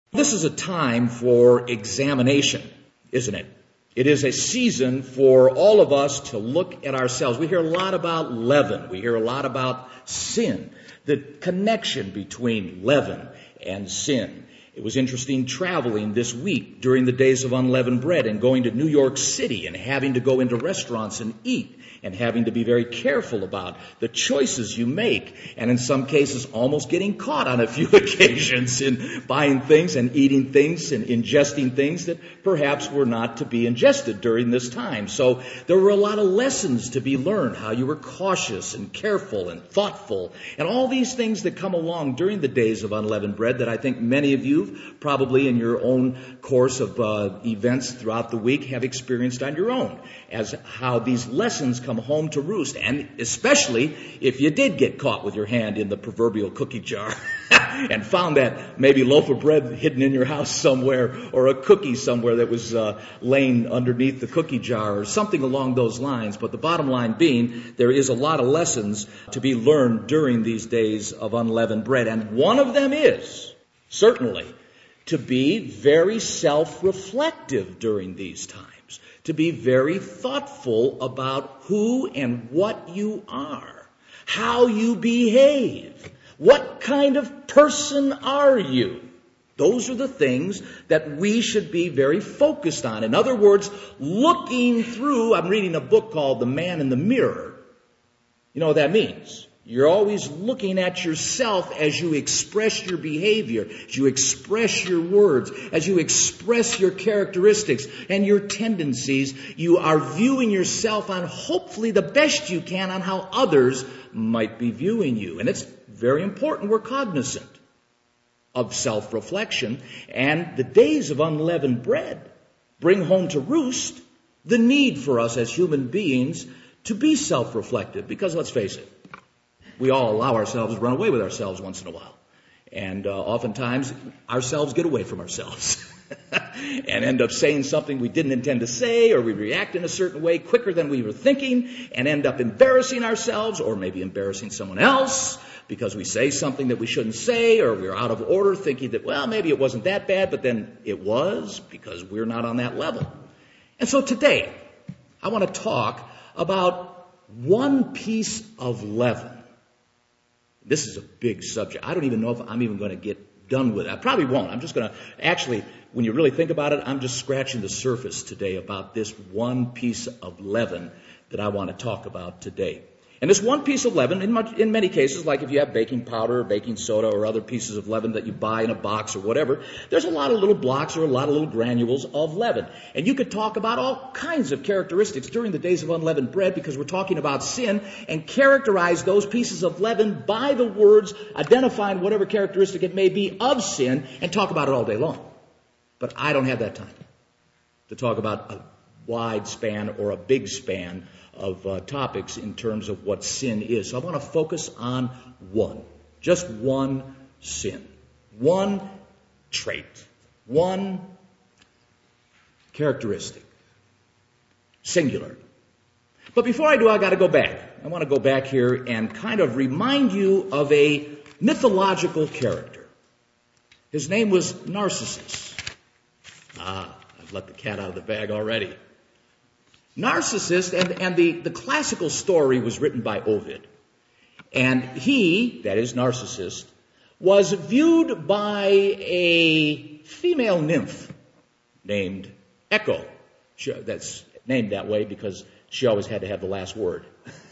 This is a time for examination, isn't it? It is a season for all of us to look at ourselves. We hear a lot about leaven. We hear a lot about sin, the connection between leaven and sin. It was interesting traveling this week during the days of unleavened bread and going to New York City and having to go into restaurants and eat and having to be very careful about the choices you make, and in some cases almost getting caught on a few occasions in buying things and eating things and ingesting things that perhaps were not to be ingested during this time. So there were a lot of lessons to be learned, how you were cautious and careful and thoughtful, and all these things that come along during the days of unleavened bread that I think many of you probably in your own course of events throughout the week have experienced on your own, as how these lessons come home to roost, and especially if you did get caught with your hand in the proverbial cookie jar and found that maybe loaf of bread hidden in your house somewhere or a cookie somewhere that was laying underneath the cookie jar or something along those lines. But the bottom line being, there is a lot of lessons to be learned during these days of unleavened bread, and one of them is certainly to be very self-reflective during these times, to be very thoughtful about who and what you are, how you behave, what kind of person are you. Those are the things that we should be very focused on. In other words, looking through, I'm reading a book called The Man in the Mirror. You know what that means? You're always looking at yourself as you express your behavior, as you express your words, as you express your characteristics and your tendencies. You are viewing yourself on hopefully the best you can on how others might be viewing you. And it's very important we're cognizant of self-reflection. And the days of unleavened bread bring home to roost the need for us as human beings to be self-reflective. Because let's face it, we all allow ourselves to run away with ourselves once in a while. And oftentimes, ourselves get away from ourselves and end up saying something we didn't intend to say, or we react in a certain way quicker than we were thinking and end up embarrassing ourselves or maybe embarrassing someone else because we say something that we shouldn't say, or we're out of order thinking that, well, maybe it wasn't that bad, but then it was because we're not on that level. And so today, I want to talk about one piece of leaven. This is a big subject. I don't even know if I'm even going to get done with it. I probably won't. I'm just going to, actually, when you really think about it, I'm just scratching the surface today about this one piece of leaven that I want to talk about today. And this one piece of leaven, in many cases, like if you have baking powder or baking soda or other pieces of leaven that you buy in a box or whatever, there's a lot of little blocks or a lot of little granules of leaven. And you could talk about all kinds of characteristics during the days of unleavened bread, because we're talking about sin, and characterize those pieces of leaven by the words identifying whatever characteristic it may be of sin, and talk about it all day long. But I don't have that time to talk about a wide span or a big span of topics in terms of what sin is. So I want to focus on one, just one sin, one trait, one characteristic, singular. But before I do, I got to go back. I want to go back here and kind of remind you of a mythological character. His name was Narcissus. I've let the cat out of the bag already. Narcissus, and the classical story was written by Ovid. And he, that is Narcissus, was viewed by a female nymph named Echo. That's named that way because she always had to have the last word.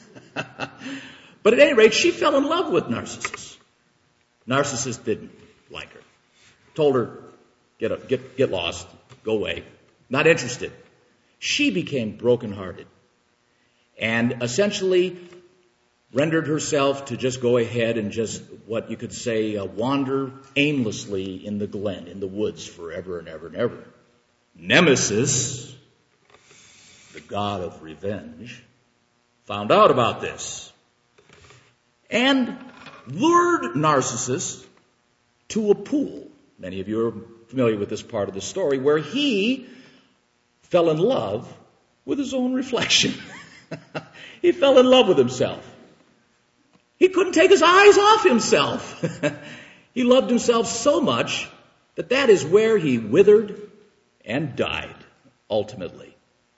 But at any rate, she fell in love with Narcissus. Narcissus didn't like her. Told her, get lost, go away. Not interested. She became brokenhearted and essentially rendered herself to just go ahead and just, what you could say, wander aimlessly in the glen, in the woods, forever and ever and ever. Nemesis, the god of revenge, found out about this and lured Narcissus to a pool. Many of you are familiar with this part of the story, where he fell in love with his own reflection. He fell in love with himself. He couldn't take his eyes off himself. He loved himself so much that is where he withered and died ultimately.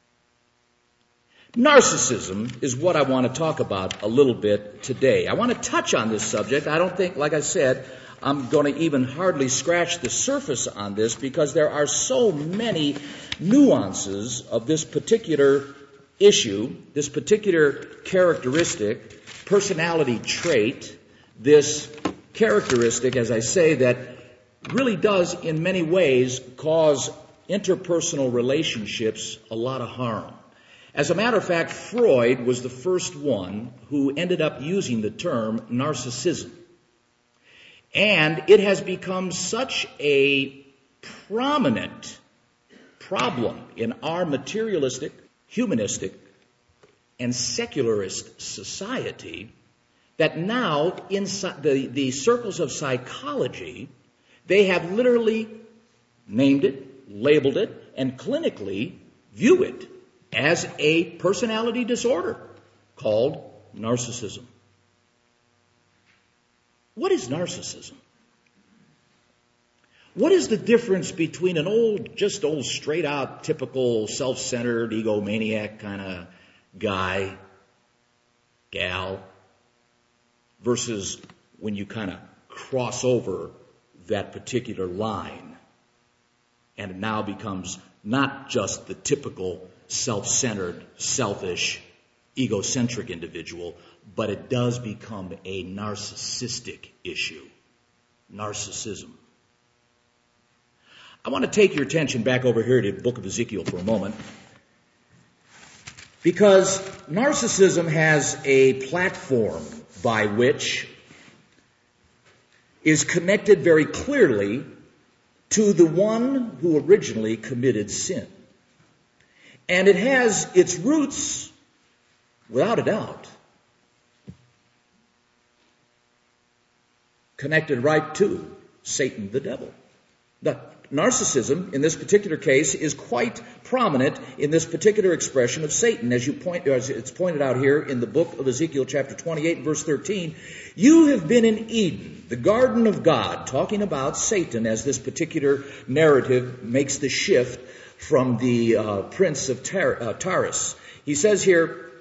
Narcissism is what I want to talk about a little bit today. I want to touch on this subject. I don't think, like I said, I'm going to even hardly scratch the surface on this because there are so many nuances of this particular issue, this particular characteristic, personality trait, this characteristic, as I say, that really does in many ways cause interpersonal relationships a lot of harm. As a matter of fact, Freud was the first one who ended up using the term narcissism. And it has become such a prominent problem in our materialistic, humanistic, and secularist society that now inside the circles of psychology, they have literally named it, labeled it, and clinically view it as a personality disorder called narcissism. What is narcissism? What is the difference between an old straight out, typical, self-centered, egomaniac kind of guy, gal, versus when you kind of cross over that particular line and it now becomes not just the typical self-centered, selfish, egocentric individual, but it does become a narcissistic issue. Narcissism. I want to take your attention back over here to the book of Ezekiel for a moment, because narcissism has a platform by which is connected very clearly to the one who originally committed sin. And it has its roots, without a doubt, connected right to Satan the devil. The narcissism, in this particular case, is quite prominent in this particular expression of Satan. As it's pointed out here in the book of Ezekiel chapter 28 verse 13, you have been in Eden, the garden of God, talking about Satan as this particular narrative makes the shift from the prince of Taurus. He says here,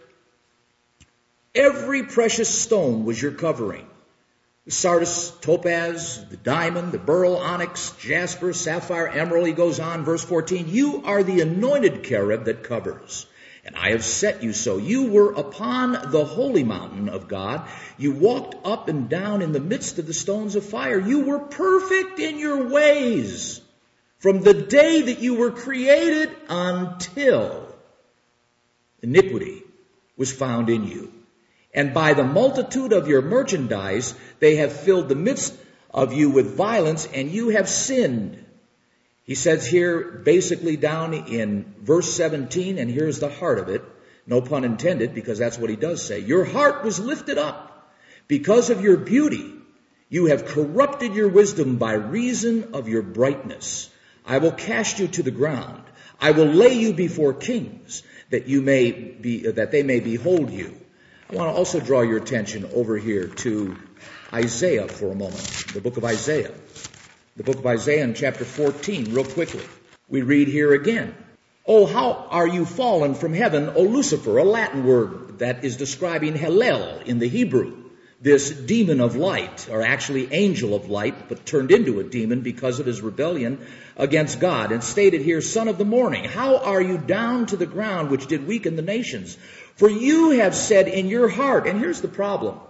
every precious stone was your covering. The sardius, topaz, the diamond, the beryl, onyx, jasper, sapphire, emerald. He goes on, verse 14, you are the anointed cherub that covers, and I have set you so. You were upon the holy mountain of God. You walked up and down in the midst of the stones of fire. You were perfect in your ways from the day that you were created until iniquity was found in you. And by the multitude of your merchandise, they have filled the midst of you with violence, and you have sinned. He says here, basically down in verse 17, and here's the heart of it, no pun intended, because that's what he does say. Your heart was lifted up because of your beauty. You have corrupted your wisdom by reason of your brightness. I will cast you to the ground. I will lay you before kings, that they may behold you. I want to also draw your attention over here to Isaiah for a moment, the book of Isaiah. The book of Isaiah in chapter 14, real quickly. We read here again. Oh, how are you fallen from heaven, O Lucifer, a Latin word that is describing Hallel in the Hebrew. This demon of light, or actually angel of light, but turned into a demon because of his rebellion against God. And stated here, son of the morning, how are you down to the ground which did weaken the nations? For you have said in your heart, and here's the problem,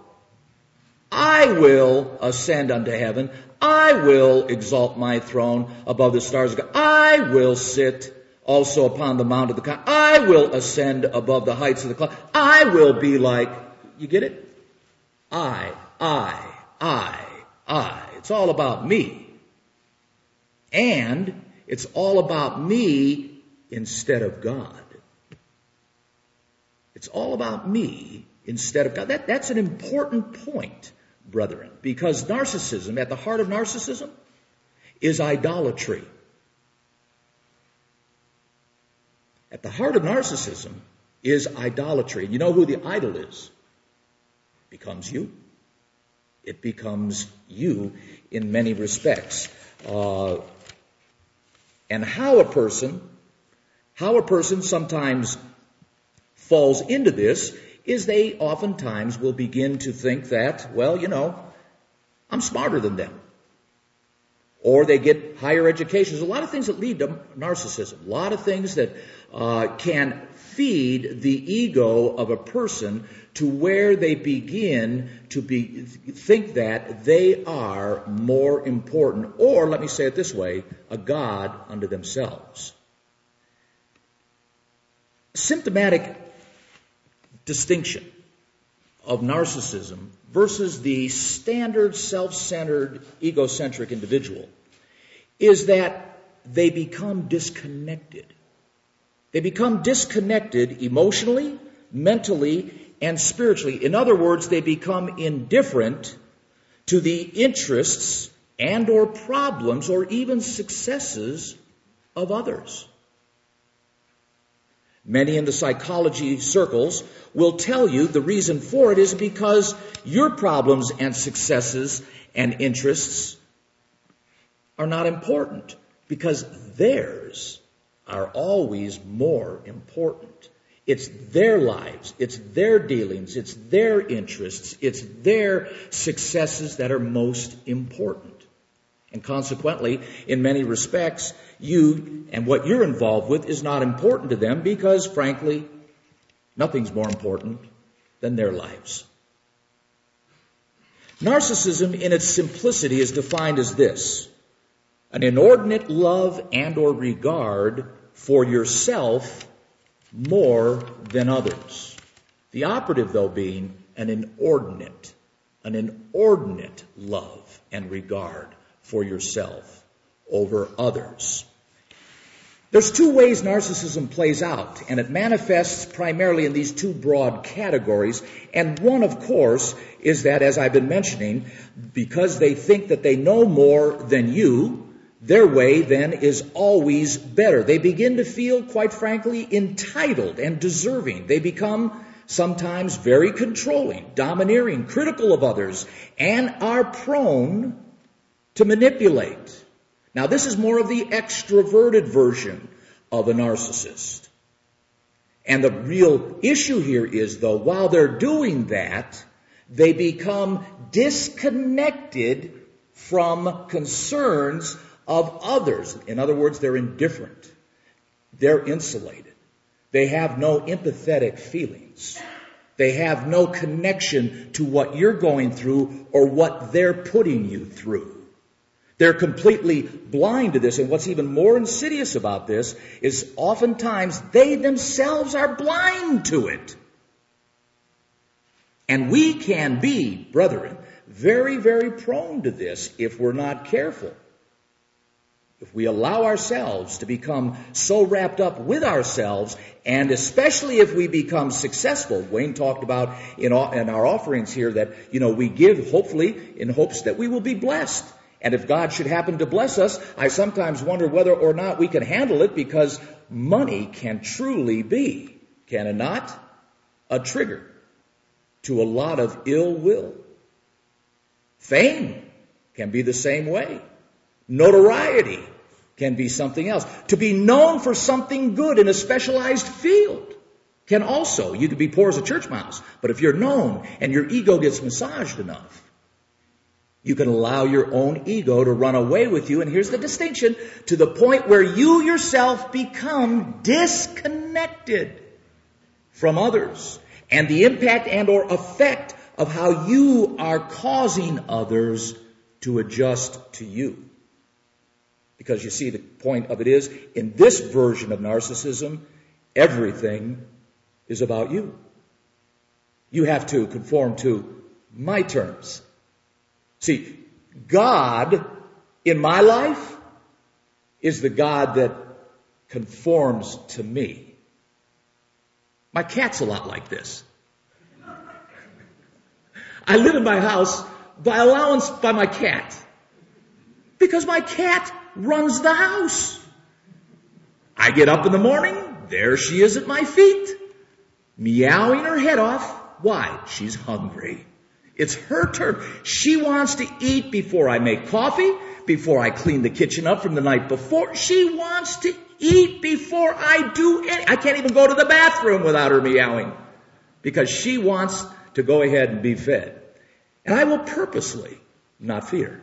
I will ascend unto heaven. I will exalt my throne above the stars of God. I will sit also upon the mount of the cloud. I will ascend above the heights of the cloud. I will be like, you get it? I. It's all about me. And it's all about me instead of God. It's all about me instead of God. That's an important point, brethren, because narcissism, at the heart of narcissism, is idolatry. At the heart of narcissism is idolatry. And you know who the idol is? It becomes you. It becomes you in many respects. And how a person sometimes falls into this is they oftentimes will begin to think that, well, I'm smarter than them. Or they get higher education. There's a lot of things that lead to narcissism. A lot of things that can feed the ego of a person to where they begin to think that they are more important, or let me say it this way, a god unto themselves. Symptomatic distinction of narcissism versus the standard self-centered, egocentric individual is that they become disconnected. They become disconnected emotionally, mentally, and spiritually. In other words, they become indifferent to the interests and or problems or even successes of others. Many in the psychology circles will tell you the reason for it is because your problems and successes and interests are not important, because theirs are always more important. It's their lives, it's their dealings, it's their interests, it's their successes that are most important. And consequently, in many respects, you and what you're involved with is not important to them because, frankly, nothing's more important than their lives. Narcissism in its simplicity is defined as this: an inordinate love and or regard for yourself more than others. The operative, though, being an inordinate love and regard for yourself over others. There's two ways narcissism plays out, and it manifests primarily in these two broad categories. And one, of course, is that, as I've been mentioning, because they think that they know more than you, their way then is always better. They begin to feel, quite frankly, entitled and deserving. They become sometimes very controlling, domineering, critical of others, and are prone to manipulate. Now, this is more of the extroverted version of a narcissist. And the real issue here is, though, while they're doing that, they become disconnected from concerns of others. In other words, they're indifferent. They're insulated. They have no empathetic feelings. They have no connection to what you're going through or what they're putting you through. They're completely blind to this. And what's even more insidious about this is oftentimes they themselves are blind to it. And we can be, brethren, very, very prone to this if we're not careful. If we allow ourselves to become so wrapped up with ourselves, and especially if we become successful. Wayne talked about in our offerings here that, we give hopefully in hopes that we will be blessed. And if God should happen to bless us, I sometimes wonder whether or not we can handle it, because money can truly be, can it not, a trigger to a lot of ill will. Fame can be the same way. Notoriety can be something else. To be known for something good in a specialized field can also, you could be poor as a church mouse, but if you're known and your ego gets massaged enough, you can allow your own ego to run away with you. And here's the distinction: to the point where you yourself become disconnected from others and the impact and or effect of how you are causing others to adjust to you. Because you see, the point of it is, in this version of narcissism, everything is about you. You have to conform to my terms. See, God in my life is the God that conforms to me. My cat's a lot like this. I live in my house by allowance by my cat, because my cat runs the house. I get up in the morning, there she is at my feet, meowing her head off. Why? She's hungry. It's her turn. She wants to eat before I make coffee, before I clean the kitchen up from the night before. She wants to eat before I do anything. I can't even go to the bathroom without her meowing because she wants to go ahead and be fed. And I will purposely not feed her.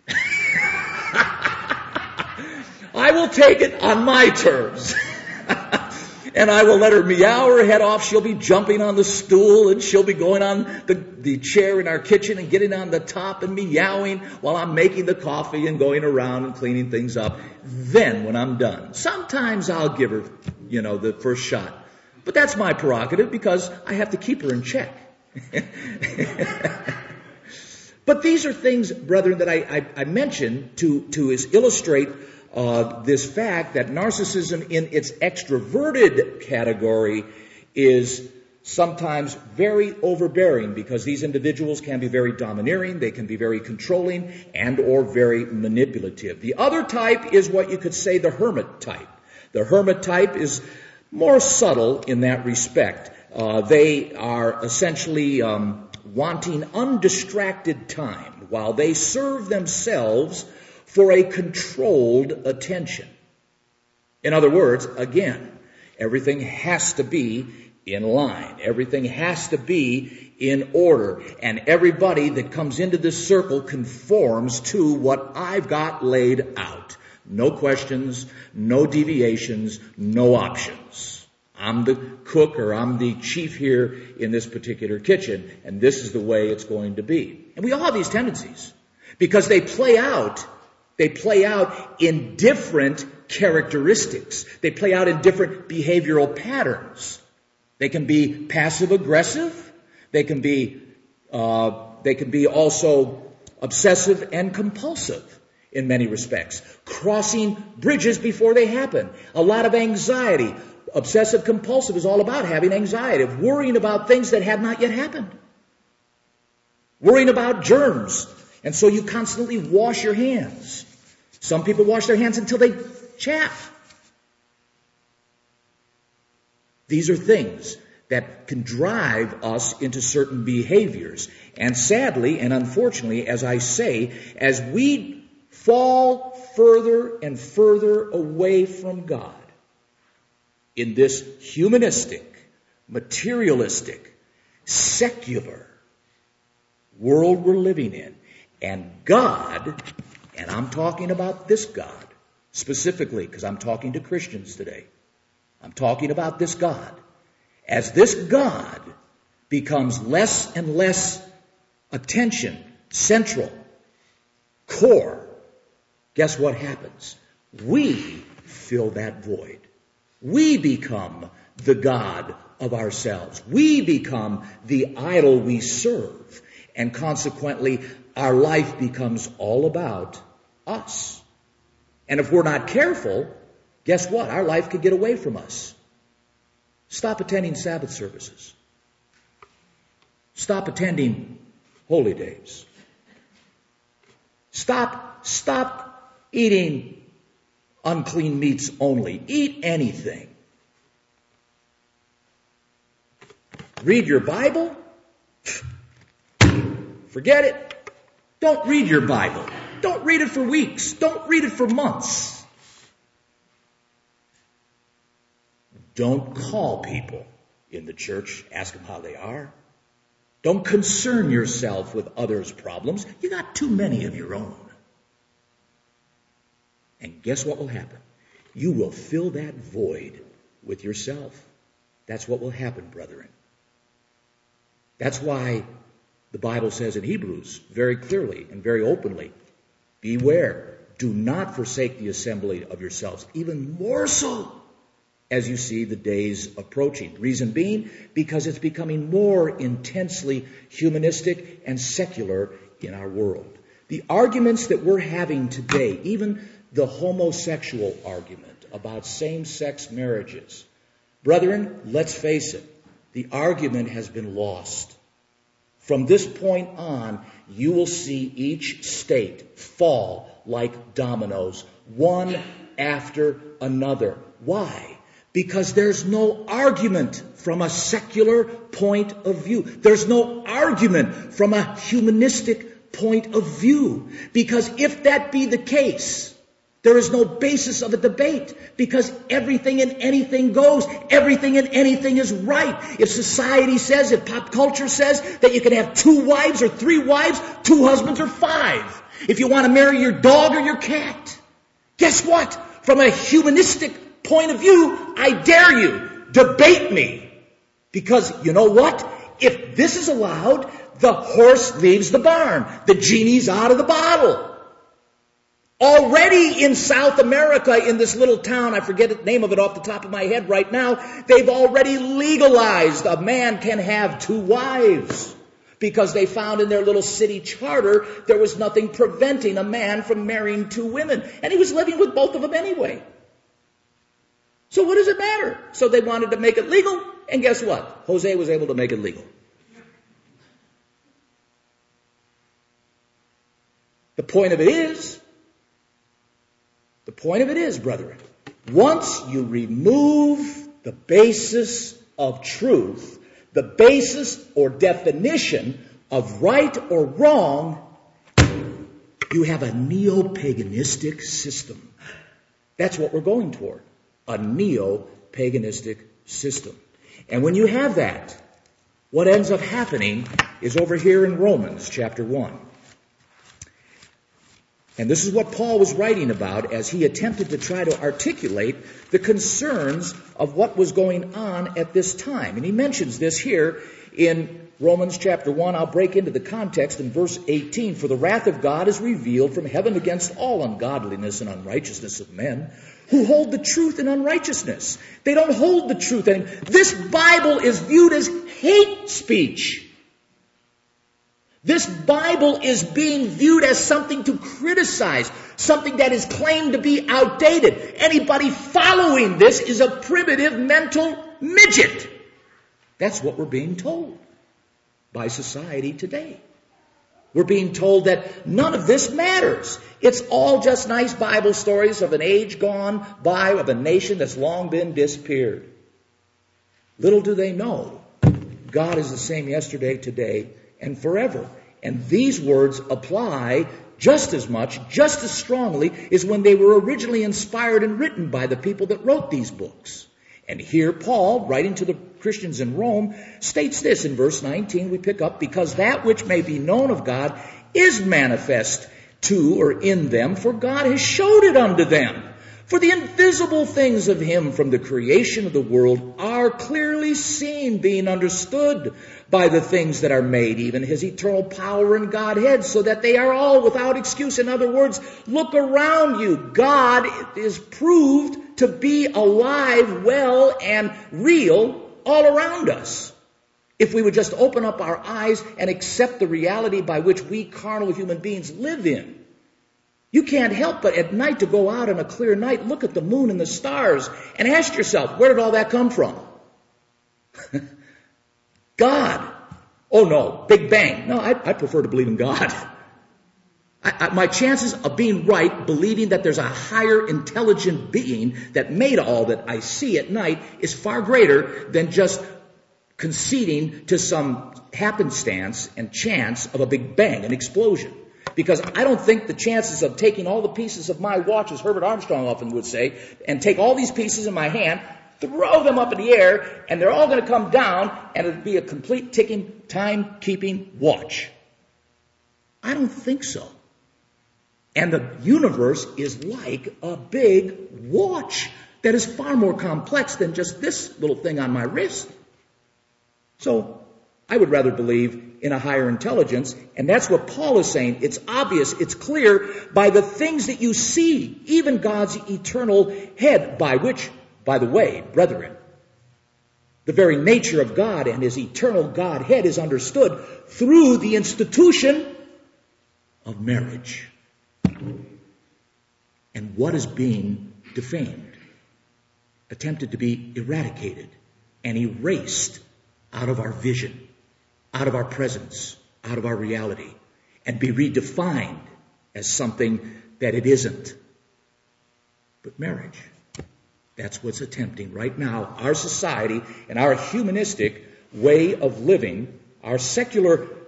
I will take it on my terms. And I will let her meow her head off. She'll be jumping on the stool and she'll be going on the chair in our kitchen and getting on the top and meowing while I'm making the coffee and going around and cleaning things up. Then when I'm done, sometimes I'll give her, the first shot. But that's my prerogative because I have to keep her in check. But these are things, brethren, that I mentioned to illustrate this fact that narcissism in its extroverted category is sometimes very overbearing because these individuals can be very domineering, they can be very controlling, and or very manipulative. The other type is what you could say the hermit type. The hermit type is more subtle in that respect. They are essentially wanting undistracted time while they serve themselves for a controlled attention. In other words, again, everything has to be in line. Everything has to be in order. And everybody that comes into this circle conforms to what I've got laid out. No questions, no deviations, no options. I'm the cook or I'm the chief here in this particular kitchen, and this is the way it's going to be. And we all have these tendencies because they play out in different characteristics. They play out in different behavioral patterns. They can be passive aggressive. They can be also obsessive and compulsive in many respects. Crossing bridges before they happen. A lot of anxiety. Obsessive compulsive is all about having anxiety, of worrying about things that have not yet happened. Worrying about germs. And so you constantly wash your hands. Some people wash their hands until they chafe. These are things that can drive us into certain behaviors. And sadly and unfortunately, as I say, as we fall further and further away from God in this humanistic, materialistic, secular world we're living in, and God, and I'm talking about this God specifically because I'm talking to Christians today. I'm talking about this God. As this God becomes less and less attention, central, core, guess what happens? We fill that void. We become the God of ourselves. We become the idol we serve. And consequently, our life becomes all about us. And if we're not careful, guess what? Our life could get away from us. Stop attending Sabbath services. Stop attending holy days. Stop eating unclean meats only. Eat anything. Read your Bible? Forget it. Don't read your Bible. Don't read it for weeks. Don't read it for months. Don't call people in the church. Ask them how they are. Don't concern yourself with others' problems. You got too many of your own. And guess what will happen? You will fill that void with yourself. That's what will happen, brethren. That's why the Bible says in Hebrews very clearly and very openly, beware, do not forsake the assembly of yourselves, even more so as you see the days approaching. Reason being, because it's becoming more intensely humanistic and secular in our world. The arguments that we're having today, even the homosexual argument about same-sex marriages, brethren, let's face it, the argument has been lost. From this point on, you will see each state fall like dominoes, one after another. Why? Because there's no argument from a secular point of view. There's no argument from a humanistic point of view. Because if that be the case, there is no basis of a debate, because everything and anything goes. Everything and anything is right. If society says, if pop culture says that you can have 2 wives or 3 wives, 2 husbands or 5. If you want to marry your dog or your cat. Guess what? From a humanistic point of view, I dare you, debate me. Because you know what? If this is allowed, the horse leaves the barn. The genie's out of the bottle. Already in South America, in this little town, I forget the name of it off the top of my head right now, they've already legalized a man can have 2 wives. Because they found in their little city charter there was nothing preventing a man from marrying 2 women. And he was living with both of them anyway. So what does it matter? So they wanted to make it legal, and guess what? Jose was able to make it legal. The point of it is, brethren, once you remove the basis of truth, the basis or definition of right or wrong, you have a neo-paganistic system. That's what we're going toward, a neo-paganistic system. And when you have that, what ends up happening is over here in Romans chapter 1. And this is what Paul was writing about as he attempted to try to articulate the concerns of what was going on at this time. And he mentions this here in Romans chapter 1. I'll break into the context in verse 18. For the wrath of God is revealed from heaven against all ungodliness and unrighteousness of men who hold the truth in unrighteousness. They don't hold the truth. And this Bible is viewed as hate speech. This Bible is being viewed as something to criticize, something that is claimed to be outdated. Anybody following this is a primitive mental midget. That's what we're being told by society today. We're being told that none of this matters. It's all just nice Bible stories of an age gone by, of a nation that's long been disappeared. Little do they know, God is the same yesterday, today, and forever. And these words apply just as much, just as strongly as when they were originally inspired and written by the people that wrote these books. And here Paul, writing to the Christians in Rome, states this in verse 19 we pick up, because that which may be known of God is manifest to or in them, for God has showed it unto them. For the invisible things of him from the creation of the world are clearly seen, being understood by the things that are made, even his eternal power and Godhead, so that they are all without excuse. In other words, look around you. God is proved to be alive, well, and real all around us. If we would just open up our eyes and accept the reality by which we carnal human beings live in. You can't help but at night to go out on a clear night, look at the moon and the stars, and ask yourself, where did all that come from? God. Oh no, Big Bang. No, I prefer to believe in God. My chances of being right, believing that there's a higher intelligent being that made all that I see at night, is far greater than just conceding to some happenstance and chance of a Big Bang, an explosion. Because I don't think the chances of taking all the pieces of my watch, as Herbert Armstrong often would say, and take all these pieces in my hand, throw them up in the air, and they're all going to come down, and it'll be a complete ticking, time-keeping watch. I don't think so. And the universe is like a big watch that is far more complex than just this little thing on my wrist. So I would rather believe in a higher intelligence, and that's what Paul is saying. It's obvious, it's clear by the things that you see, even God's eternal head, by which, by the way, brethren, the very nature of God and his eternal Godhead is understood through the institution of marriage. And what is being defamed, attempted to be eradicated and erased out of our vision, out of our presence, out of our reality, and be redefined as something that it isn't. But marriage, that's what's attempting right now. Our society and our humanistic way of living, our secular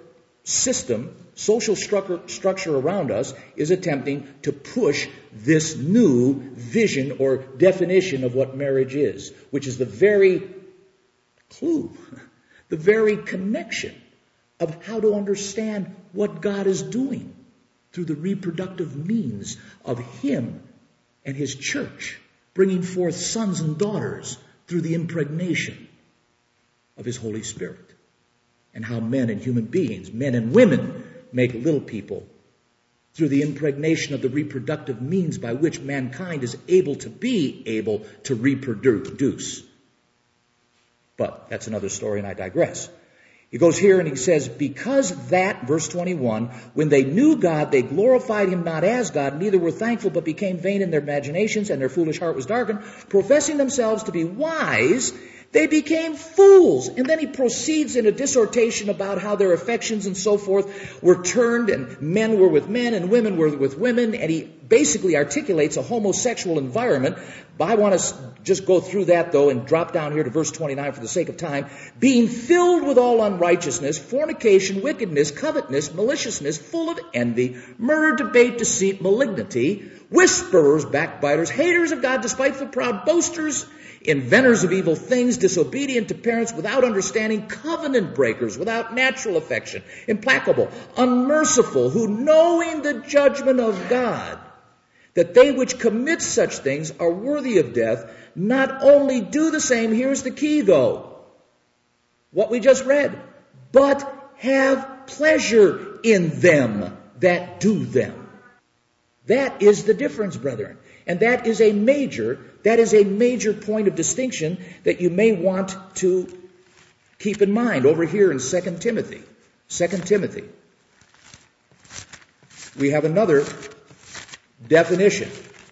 system, social structure around us is attempting to push this new vision or definition of what marriage is, which is the very clue, the very connection of how to understand what God is doing through the reproductive means of Him and His church, bringing forth sons and daughters through the impregnation of His Holy Spirit. And how men and human beings, men and women, make little people through the impregnation of the reproductive means by which mankind is able to reproduce. But that's another story, and I digress. He goes here and he says, because that, verse 21, when they knew God, they glorified Him not as God, neither were thankful, but became vain in their imaginations, and their foolish heart was darkened. Professing themselves to be wise, they became fools. And then he proceeds in a dissertation about how their affections and so forth were turned, and men were with men and women were with women, and he basically articulates a homosexual environment. But I want to just go through that, though, and drop down here to verse 29 for the sake of time. Being filled with all unrighteousness, fornication, wickedness, covetousness, maliciousness, full of envy, murder, debate, deceit, malignity, whisperers, backbiters, haters of God, despiteful, proud, boasters, inventors of evil things, disobedient to parents, without understanding, covenant breakers, without natural affection, implacable, unmerciful, who knowing the judgment of God, that they which commit such things are worthy of death, not only do the same, here's the key though, what we just read, but have pleasure in them that do them. That is the difference, brethren. And that is a major point of distinction that you may want to keep in mind over here in 2 Timothy. 2 Timothy. We have another definition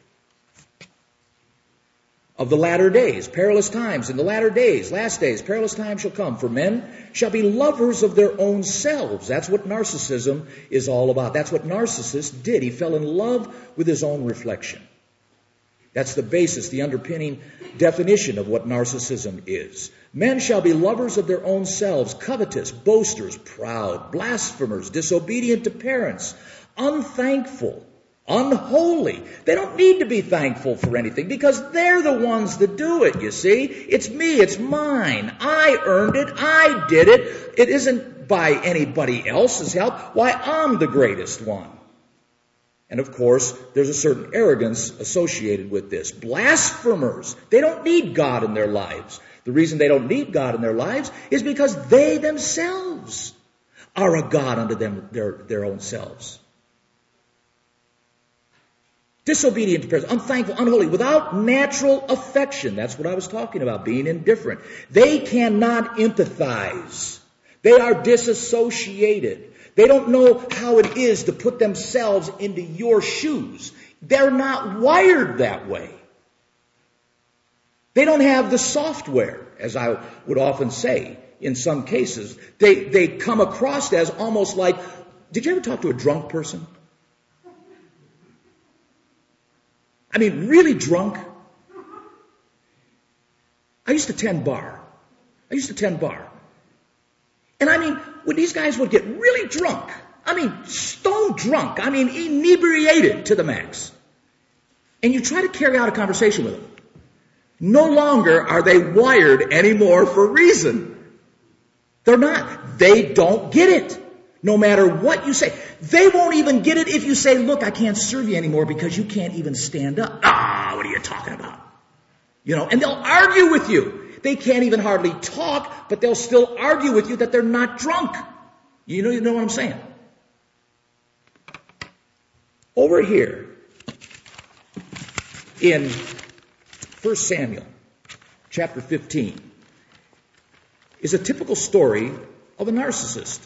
of the latter days, perilous times. In the latter days, last days, perilous times shall come. For men shall be lovers of their own selves. That's what narcissism is all about. That's what Narcissus did. He fell in love with his own reflection. That's the basis, the underpinning definition of what narcissism is. Men shall be lovers of their own selves, covetous, boasters, proud, blasphemers, disobedient to parents, unthankful, unholy. They don't need to be thankful for anything because they're the ones that do it, you see. It's me, it's mine. I earned it, I did it. It isn't by anybody else's help. Why, I'm the greatest one. And of course, there's a certain arrogance associated with this. Blasphemers. They don't need God in their lives. The reason they don't need God in their lives is because they themselves are a God unto them, their own selves. Disobedient to parents, unthankful, unholy, without natural affection. That's what I was talking about, being indifferent. They cannot empathize. They are disassociated. They don't know how it is to put themselves into your shoes. They're not wired that way. They don't have the software, as I would often say in some cases. They come across as almost like, did you ever talk to a drunk person? I mean, really drunk. I used to tend bar. And I mean, when these guys would get really drunk, I mean, stone drunk, I mean, inebriated to the max, and you try to carry out a conversation with them, no longer are they wired anymore for reason. They're not. They don't get it. No matter what you say. They won't even get it if you say, look, I can't serve you anymore because you can't even stand up. What are you talking about? And they'll argue with you. They can't even hardly talk, but they'll still argue with you that they're not drunk. You know what I'm saying? Over here in 1 Samuel chapter 15 is a typical story of a narcissist.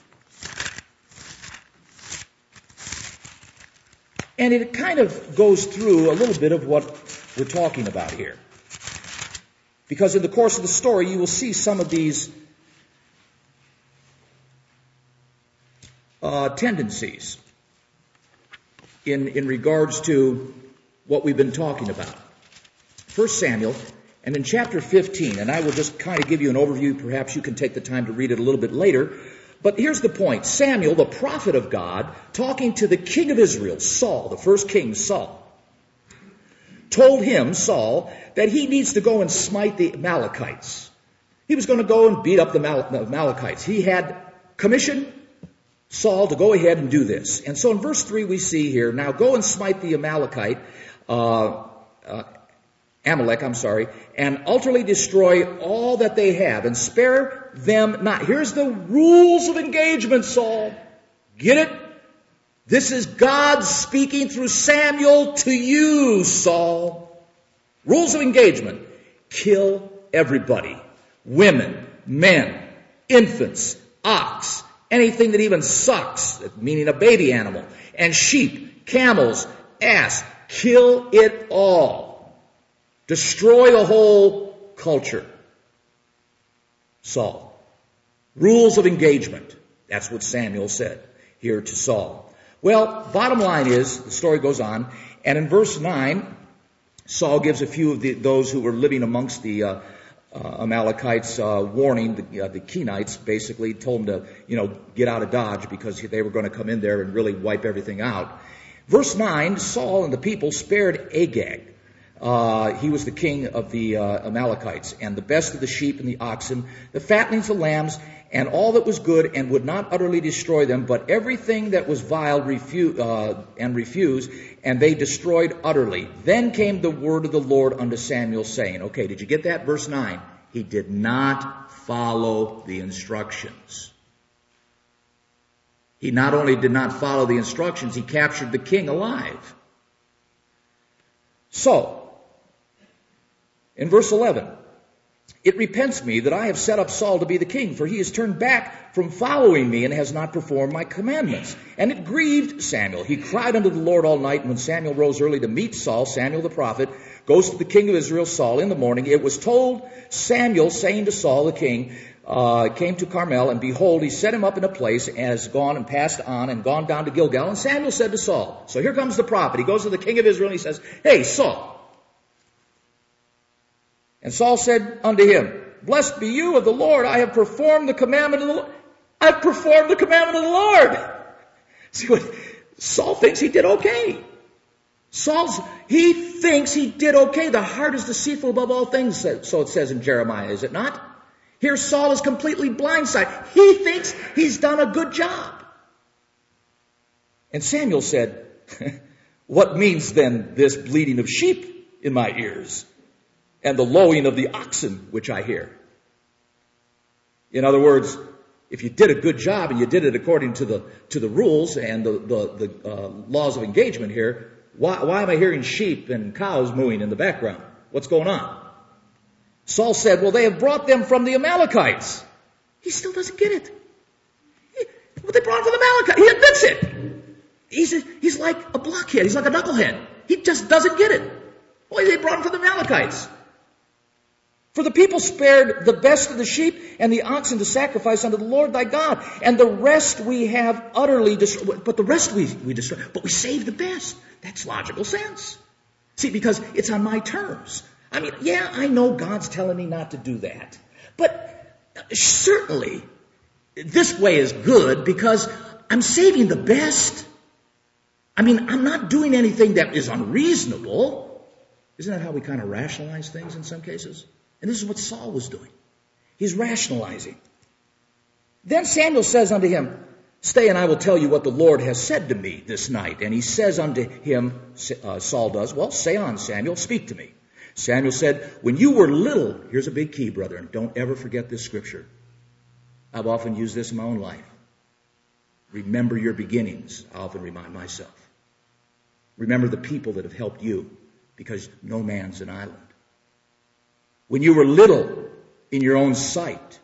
And it kind of goes through a little bit of what we're talking about here. Because in the course of the story, you will see some of these tendencies in regards to what we've been talking about. 1 Samuel, and in chapter 15, and I will just kind of give you an overview. Perhaps you can take the time to read it a little bit later. But here's the point. Samuel, the prophet of God, talking to the king of Israel, Saul, the first king, Saul, told him, Saul, that he needs to go and smite the Amalekites. He was going to go and beat up the Amalekites. He had commissioned Saul to go ahead and do this. And so in verse 3 we see here, now go and smite the Amalek, and utterly destroy all that they have, and spare them not. Here's the rules of engagement, Saul. Get it? This is God speaking through Samuel to you, Saul. Rules of engagement. Kill everybody. Women, men, infants, ox, anything that even sucks, meaning a baby animal, and sheep, camels, ass. Kill it all. Destroy the whole culture. Saul. Rules of engagement. That's what Samuel said here to Saul. Well, bottom line is, the story goes on, and in verse 9, Saul gives a few of those who were living amongst the Amalekites warning, the Kenites basically told them to, get out of Dodge because they were going to come in there and really wipe everything out. Verse 9, Saul and the people spared Agag. He was the king of the Amalekites, and the best of the sheep and the oxen, the fattenings of lambs, and all that was good, and would not utterly destroy them, but everything that was vile refused, and they destroyed utterly. Then came the word of the Lord unto Samuel, saying, okay, did you get that? Verse 9. He did not follow the instructions. He not only did not follow the instructions, he captured the king alive. So, in verse 11, it repents me that I have set up Saul to be the king, for he has turned back from following me and has not performed my commandments. And it grieved Samuel. He cried unto the Lord all night, and when Samuel rose early to meet Saul, Samuel the prophet goes to the king of Israel, Saul, in the morning. It was told Samuel, saying to Saul the king, came to Carmel, and behold, he set him up in a place, and has gone and passed on and gone down to Gilgal. And Samuel said to Saul, so here comes the prophet. He goes to the king of Israel and he says, hey, Saul. And Saul said unto him, blessed be you of the Lord. I have performed the commandment of the Lord. I've performed the commandment of the Lord. See what Saul thinks he did okay. He thinks he did okay. The heart is deceitful above all things, so it says in Jeremiah, is it not? Here Saul is completely blindsided. He thinks he's done a good job. And Samuel said, what means then this bleating of sheep in my ears, and the lowing of the oxen which I hear? In other words, if you did a good job and you did it according to the rules and the laws of engagement here, why am I hearing sheep and cows mooing in the background? What's going on? Saul said, well, they have brought them from the Amalekites. He still doesn't get it. They brought them from the Amalekites. He admits it. He's like a blockhead. He's like a knucklehead. He just doesn't get it. Boy, they brought them from the Amalekites. For the people spared the best of the sheep and the oxen to sacrifice unto the Lord thy God. And the rest we have utterly destroyed. But the rest we destroyed. But we saved the best. That's logical sense. See, because it's on my terms. I mean, yeah, I know God's telling me not to do that. But certainly, this way is good because I'm saving the best. I mean, I'm not doing anything that is unreasonable. Isn't that how we kind of rationalize things in some cases? And this is what Saul was doing. He's rationalizing. Then Samuel says unto him, stay, and I will tell you what the Lord has said to me this night. And he says unto him, Saul does, well, say on, Samuel, speak to me. Samuel said, when you were little, here's a big key, brethren. Don't ever forget this scripture. I've often used this in my own life. Remember your beginnings. I often remind myself. Remember the people that have helped you, because no man's an island. When you were little in your own sight,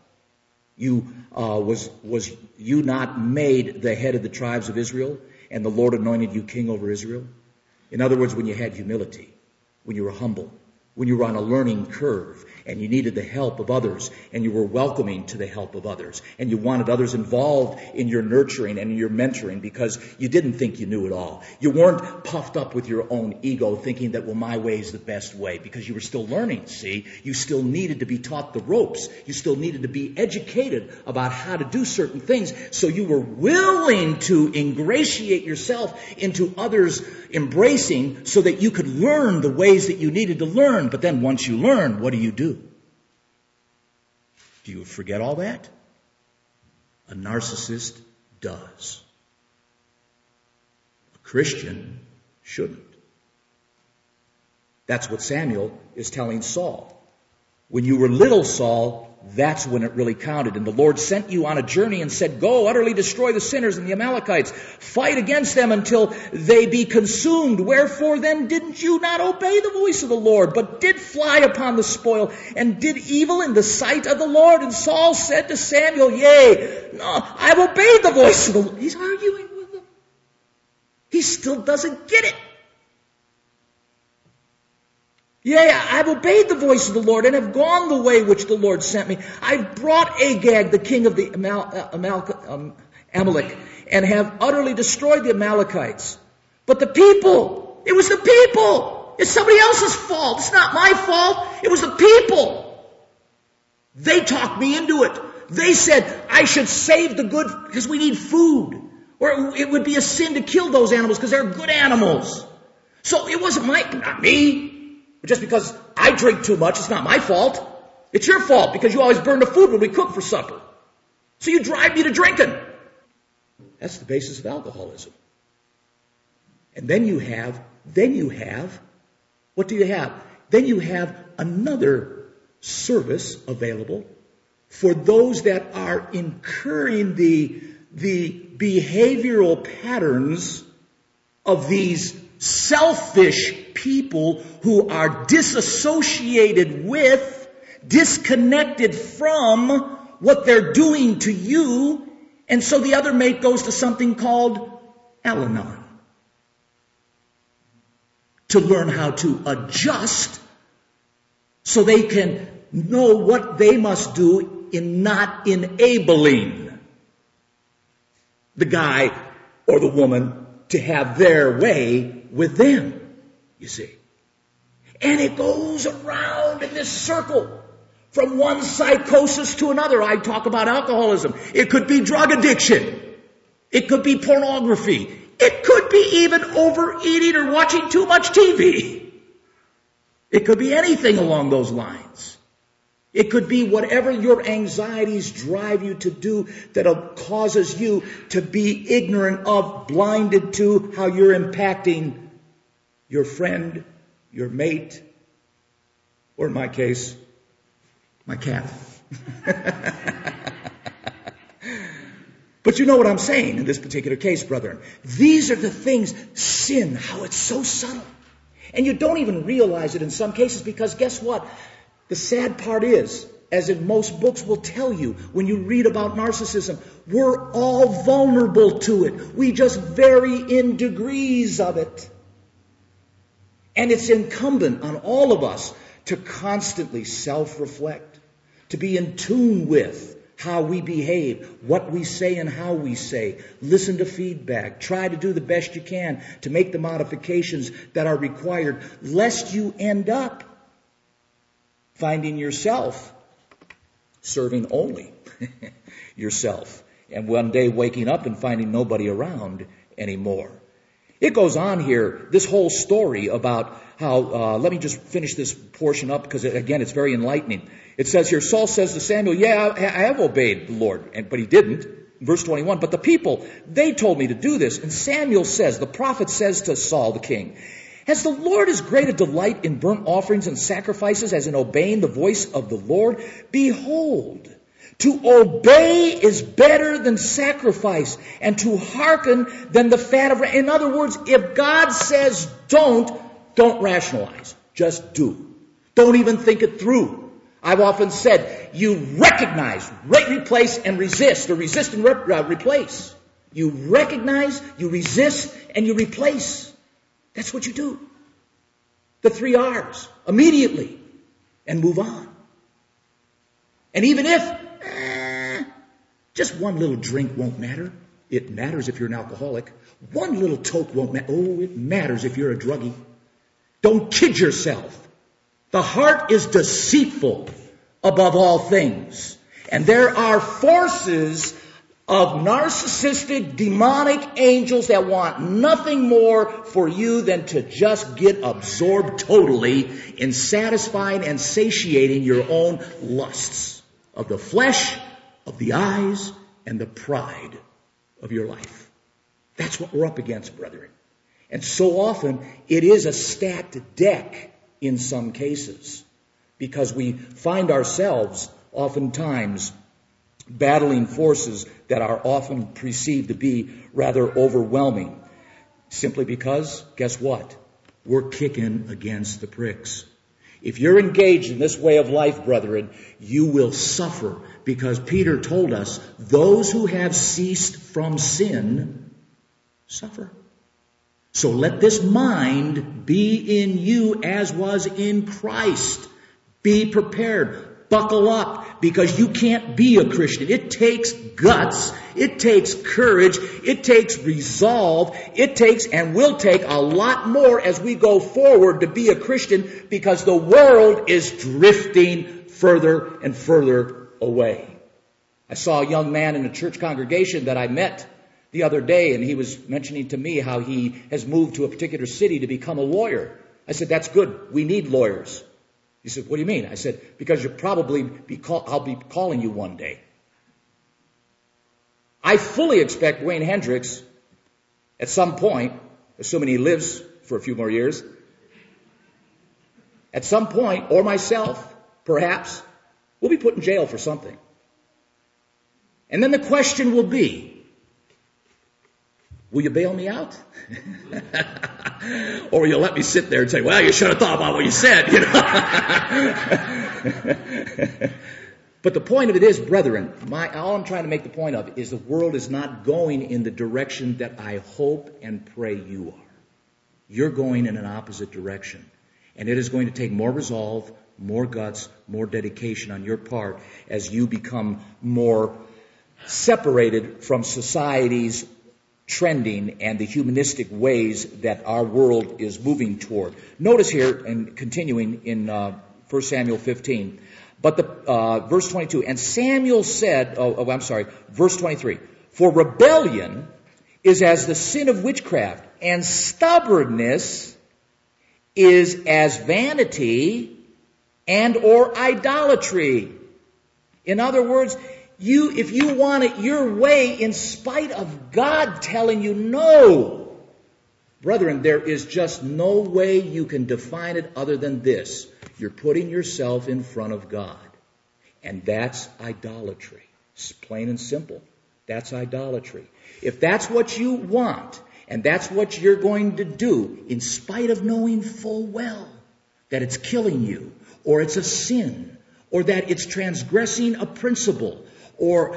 was you not made the head of the tribes of Israel, and the Lord anointed you king over Israel? In other words, when you had humility, when you were humble, when you were on a learning curve and you needed the help of others and you were welcoming to the help of others and you wanted others involved in your nurturing and in your mentoring because you didn't think you knew it all. You weren't puffed up with your own ego thinking that, well, my way is the best way, because you were still learning, see? You still needed to be taught the ropes. You still needed to be educated about how to do certain things. So you were willing to ingratiate yourself into others' embracing so that you could learn the ways that you needed to learn. But then once you learn, what do? Do you forget all that? A narcissist does. A Christian shouldn't. That's what Samuel is telling Saul. When you were little, Saul, that's when it really counted. And the Lord sent you on a journey and said, go, utterly destroy the sinners and the Amalekites. Fight against them until they be consumed. Wherefore then didn't you not obey the voice of the Lord, but did fly upon the spoil and did evil in the sight of the Lord? And Saul said to Samuel, yea, no, I've obeyed the voice of the Lord. He's arguing with him. He still doesn't get it. Yea, I've obeyed the voice of the Lord and have gone the way which the Lord sent me. I've brought Agag, the king of the Amalek, and have utterly destroyed the Amalekites. But the people, it was the people. It's somebody else's fault. It's not my fault. It was the people. They talked me into it. They said I should save the good because we need food. Or it would be a sin to kill those animals because they're good animals. So it wasn't not me. Just because I drink too much, it's not my fault. It's your fault because you always burn the food when we cook for supper. So you drive me to drinking. That's the basis of alcoholism. And then you have, what do you have? Then you have another service available for those that are incurring the behavioral patterns of these selfish people who are disassociated with, disconnected from what they're doing to you. And so the other mate goes to something called Al-Anon to learn how to adjust so they can know what they must do in not enabling the guy or the woman to have their way with them, you see. And it goes around in this circle from one psychosis to another. I talk about alcoholism. It could be drug addiction. It could be pornography. It could be even overeating or watching too much TV. It could be anything along those lines. It could be whatever your anxieties drive you to do that causes you to be ignorant of, blinded to how you're impacting your friend, your mate, or in my case, my cat. But you know what I'm saying in this particular case, brethren. These are the things, sin, how it's so subtle. And you don't even realize it in some cases because guess what? The sad part is, as in most books will tell you, when you read about narcissism, we're all vulnerable to it. We just vary in degrees of it. And it's incumbent on all of us to constantly self-reflect, to be in tune with how we behave, what we say and how we say. Listen to feedback. Try to do the best you can to make the modifications that are required, lest you end up finding yourself serving only yourself. And one day waking up and finding nobody around anymore. It goes on here, this whole story about how, let me just finish this portion up because, again, it's very enlightening. It says here, Saul says to Samuel, yeah, I have obeyed the Lord, but he didn't. Verse 21, but the people, they told me to do this. And Samuel says, the prophet says to Saul, the king, has the Lord as great a delight in burnt offerings and sacrifices as in obeying the voice of the Lord? Behold, to obey is better than sacrifice, and to hearken than the fat of... In other words, if God says don't rationalize. Just do. Don't even think it through. I've often said, you recognize, replace, and resist, or resist and replace. You recognize, you resist, and you replace. That's what you do. The 3 R's immediately and move on. And even if just one little drink won't matter, it matters if you're an alcoholic. One little toke won't matter. Oh, it matters if you're a druggie. Don't kid yourself. The heart is deceitful above all things. And there are forces of narcissistic, demonic angels that want nothing more for you than to just get absorbed totally in satisfying and satiating your own lusts of the flesh, of the eyes, and the pride of your life. That's what we're up against, brethren. And so often, it is a stacked deck in some cases, because we find ourselves oftentimes battling forces that are often perceived to be rather overwhelming. Simply because, guess what? We're kicking against the pricks. If you're engaged in this way of life, brethren, you will suffer, because Peter told us, those who have ceased from sin suffer. So let this mind be in you as was in Christ. Be prepared. Buckle up, because you can't be a Christian. It takes guts. It takes courage. It takes resolve. It takes and will take a lot more as we go forward to be a Christian, because the world is drifting further and further away. I saw a young man in a church congregation that I met the other day, and he was mentioning to me how he has moved to a particular city to become a lawyer. I said, that's good. We need lawyers. He said, what do you mean? I said, because you'll probably I'll be calling you one day. I fully expect Wayne Hendricks at some point, assuming he lives for a few more years, at some point, or myself, perhaps, we'll be put in jail for something. And then the question will be, will you bail me out? Or will you let me sit there and say, well, you should have thought about what you said, you know? But the point of it is, brethren, all I'm trying to make the point of is the world is not going in the direction that I hope and pray you are. You're going in an opposite direction. And it is going to take more resolve, more guts, more dedication on your part as you become more separated from society's trending and the humanistic ways that our world is moving toward. Notice here, and continuing in 1 Samuel 15, but verse 22, and Samuel said, verse 23, for rebellion is as the sin of witchcraft, and stubbornness is as vanity and or idolatry. In other words, if you want it your way in spite of God telling you no, brethren, there is just no way you can define it other than this. You're putting yourself in front of God. And that's idolatry. It's plain and simple. That's idolatry. If that's what you want, and that's what you're going to do, in spite of knowing full well that it's killing you, or it's a sin, or that it's transgressing a principle, or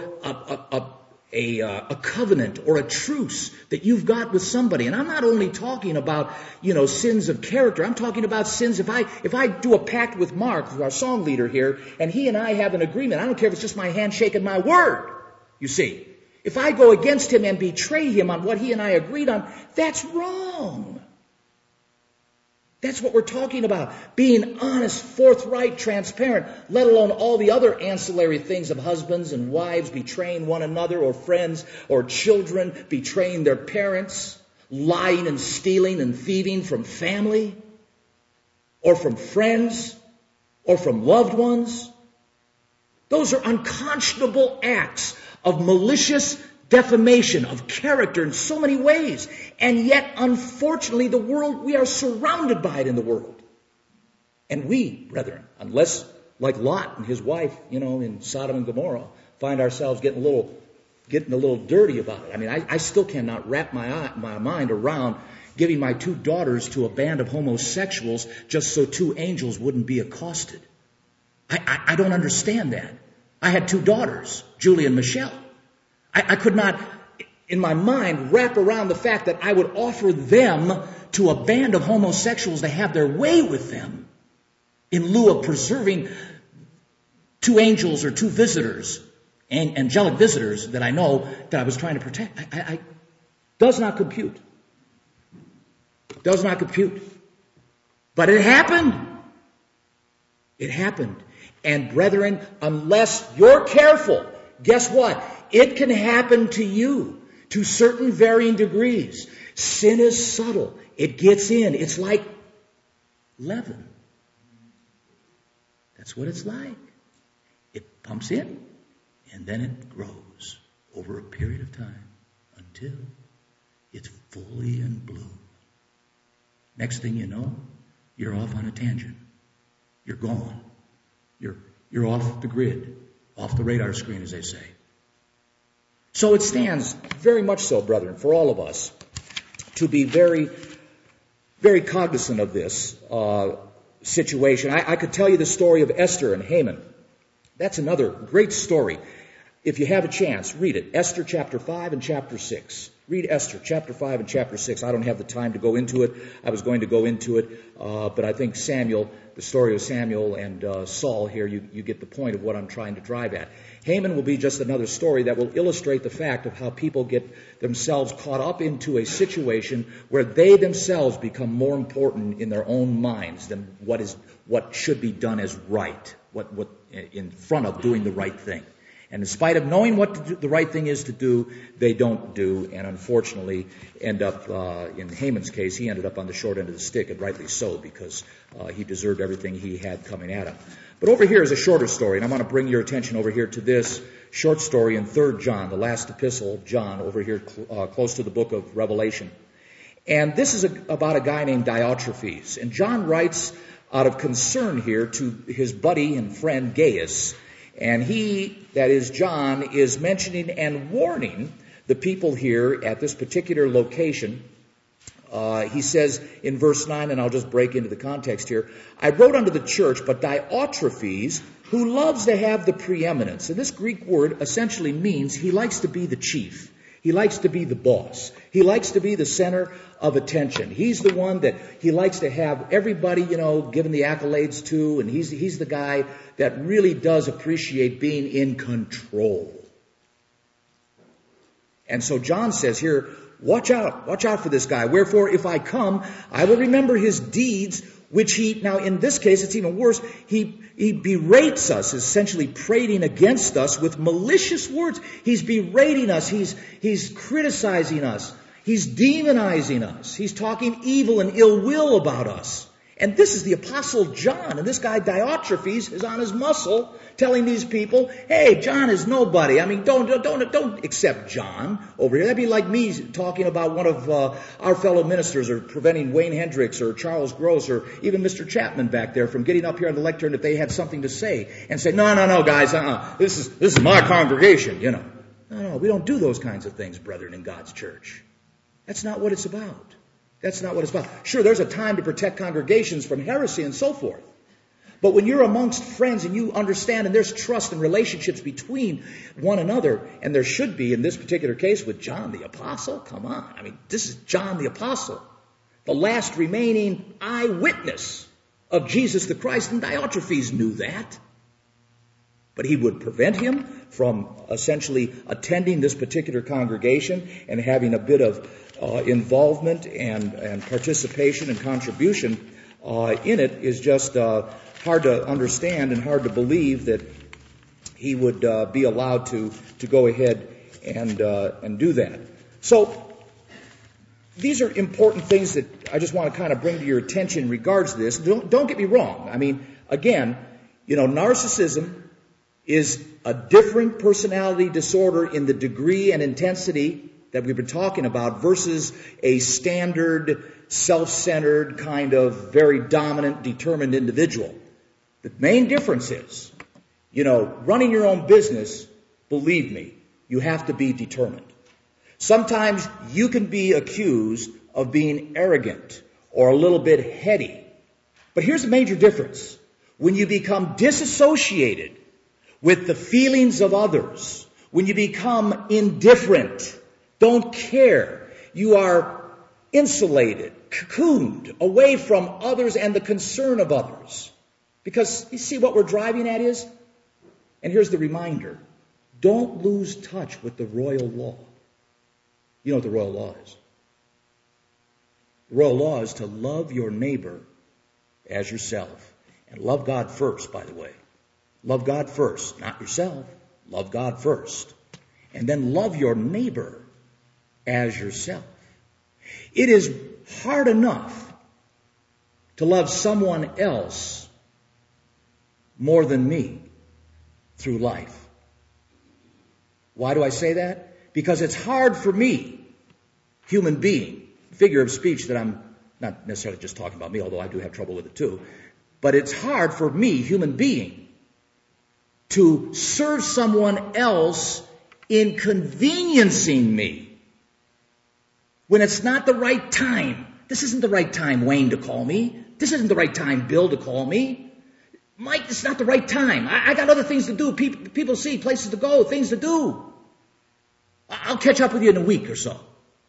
a covenant or a truce that you've got with somebody. And I'm not only talking about, sins of character. I'm talking about sins. If I do a pact with Mark, who's our song leader here, and he and I have an agreement, I don't care if it's just my handshake and my word, you see. If I go against him and betray him on what he and I agreed on, that's wrong. That's what we're talking about. Being honest, forthright, transparent, let alone all the other ancillary things of husbands and wives betraying one another, or friends or children betraying their parents, lying and stealing and thieving from family or from friends or from loved ones. Those are unconscionable acts of malicious defamation of character in so many ways. And yet, unfortunately, we are surrounded by it in the world. And we, brethren, unless, like Lot and his wife, in Sodom and Gomorrah, find ourselves getting a little dirty about it. I mean, I still cannot wrap my mind around giving my 2 daughters to a band of homosexuals just so 2 angels wouldn't be accosted. I don't understand that. I had 2 daughters, Julie and Michelle. I could not, in my mind, wrap around the fact that I would offer them to a band of homosexuals to have their way with them in lieu of preserving two angels or two visitors, angelic visitors that I know that I was trying to protect. I does not compute. Does not compute. But it happened. It happened. And brethren, unless you're careful, guess what? It can happen to you to certain varying degrees. Sin is subtle. It gets in. It's like leaven. That's what it's like. It pumps in, and then it grows over a period of time until it's fully in bloom. Next thing you know, you're off on a tangent. You're gone. You're off the grid, off the radar screen, as they say. So it stands very much so, brethren, for all of us to be very, very cognizant of this situation. I could tell you the story of Esther and Haman. That's another great story. If you have a chance, read it. Esther chapter 5 and chapter 6. Read Esther chapter 5 and chapter 6. I don't have the time to go into it. I was going to go into it, but I think Samuel, the story of Samuel and Saul here, you get the point of what I'm trying to drive at. Haman will be just another story that will illustrate the fact of how people get themselves caught up into a situation where they themselves become more important in their own minds than what should be done as right, what in front of doing the right thing. And in spite of knowing what the right thing is to do, they don't do, and unfortunately end up, in Haman's case, he ended up on the short end of the stick, and rightly so, because he deserved everything he had coming at him. But over here is a shorter story, and I want to bring your attention over here to this short story in 3 John, the last epistle of John, over here close to the book of Revelation. And this is about a guy named Diotrephes. And John writes out of concern here to his buddy and friend Gaius. And he, that is John, is mentioning and warning the people here at this particular location. He says in verse 9, and I'll just break into the context here, I wrote unto the church, but Diotrephes, who loves to have the preeminence. And this Greek word essentially means he likes to be the chief. He likes to be the boss. He likes to be the center of attention. He's the one that he likes to have everybody, given the accolades to, and he's the guy that really does appreciate being in control. And so John says here, watch out for this guy. Wherefore, if I come, I will remember his deeds, which now in this case, it's even worse. He berates us, essentially prating against us with malicious words. He's berating us. He's criticizing us. He's demonizing us. He's talking evil and ill will about us. And this is the Apostle John. And this guy Diotrephes is on his muscle telling these people, hey, John is nobody. I mean, don't accept John over here. That'd be like me talking about one of our fellow ministers or preventing Wayne Hendricks or Charles Gross or even Mr. Chapman back there from getting up here on the lectern if they had something to say and say, no, guys, this is my congregation, No, we don't do those kinds of things, brethren, in God's church. That's not what it's about. That's not what it's about. Sure, there's a time to protect congregations from heresy and so forth. But when you're amongst friends and you understand and there's trust and relationships between one another, and there should be in this particular case with John the Apostle, come on. I mean, this is John the Apostle, the last remaining eyewitness of Jesus the Christ, and Diotrephes knew that. But he would prevent him from essentially attending this particular congregation and having a bit of involvement and participation and contribution in it is just hard to understand and hard to believe that he would be allowed to go ahead and do that. So these are important things that I just want to kind of bring to your attention in regards to this. Don't get me wrong. I mean, again, narcissism is a different personality disorder in the degree and intensity that we've been talking about versus a standard, self-centered, kind of very dominant, determined individual. The main difference is, running your own business, believe me, you have to be determined. Sometimes you can be accused of being arrogant or a little bit heady. But here's a major difference. When you become disassociated with the feelings of others, when you become indifferent, don't care, you are insulated, cocooned away from others and the concern of others. Because you see what we're driving at is, and here's the reminder, don't lose touch with the royal law. You know what the royal law is. The royal law is to love your neighbor as yourself. And love God first, by the way. Love God first, not yourself. Love God first. And then love your neighbor as yourself. It is hard enough to love someone else more than me through life. Why do I say that? Because it's hard for me, human being, figure of speech that I'm not necessarily just talking about me, although I do have trouble with it too, but it's hard for me, human being, to serve someone else inconveniencing me when it's not the right time. This isn't the right time, Wayne, to call me. This isn't the right time, Bill, to call me. Mike, it's not the right time. I got other things to do. People see, places to go, things to do. I'll catch up with you in a week or so.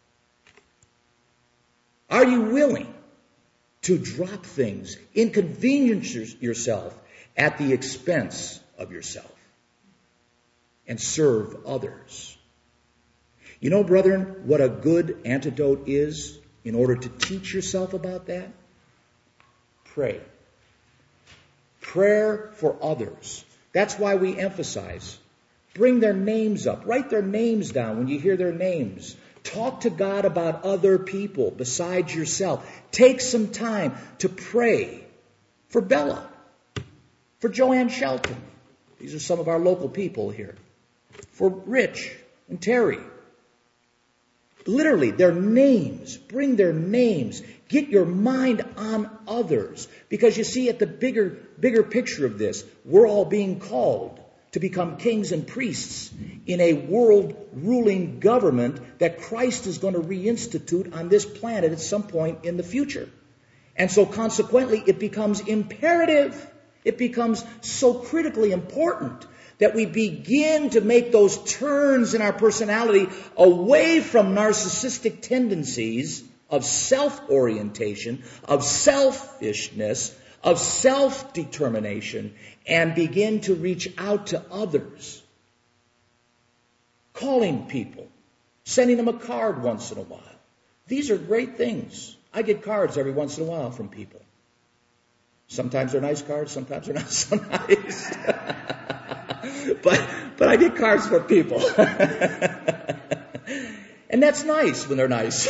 Are you willing to drop things, inconvenience yourself at the expense of yourself, and serve others? You know, brethren, what a good antidote is in order to teach yourself about that? Pray. Prayer for others. That's why we emphasize. Bring their names up. Write their names down when you hear their names. Talk to God about other people besides yourself. Take some time to pray for Bella, for Joanne Shelton. These are some of our local people here. For Rich and Terry. Literally, their names. Bring their names. Get your mind on others. Because you see, at the bigger picture of this, we're all being called to become kings and priests in a world-ruling government that Christ is going to reinstitute on this planet at some point in the future. And so consequently, it becomes imperative. It becomes so critically important that we begin to make those turns in our personality away from narcissistic tendencies of self-orientation, of selfishness, of self-determination, and begin to reach out to others. Calling people, sending them a card once in a while. These are great things. I get cards every once in a while from people. Sometimes they're nice cards, sometimes they're not so nice. But I get cards from people. And that's nice when they're nice.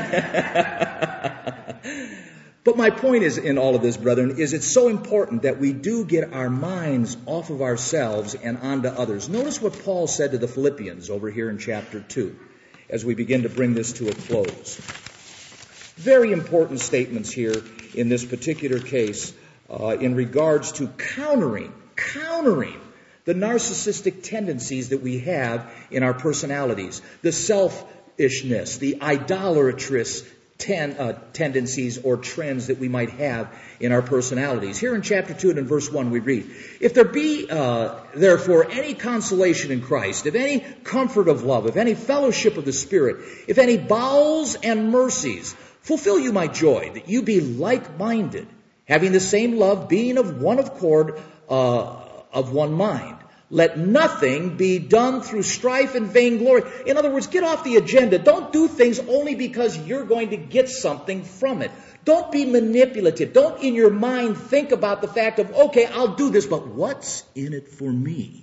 But my point is, in all of this, brethren, is it's so important that we do get our minds off of ourselves and onto others. Notice what Paul said to the Philippians over here in chapter 2 as we begin to bring this to a close. Very important statements here in this particular case in regards to countering the narcissistic tendencies that we have in our personalities, the selfishness, the idolatrous tendencies or trends that we might have in our personalities. Here in chapter 2 and in verse 1 we read, "If there be therefore any consolation in Christ, if any comfort of love, if any fellowship of the Spirit, if any bowels and mercies, fulfill you my joy, that you be like-minded, having the same love, being of one accord, of one mind. Let nothing be done through strife and vainglory." In other words, get off the agenda. Don't do things only because you're going to get something from it. Don't be manipulative. Don't in your mind think about the fact of, okay, I'll do this, but what's in it for me?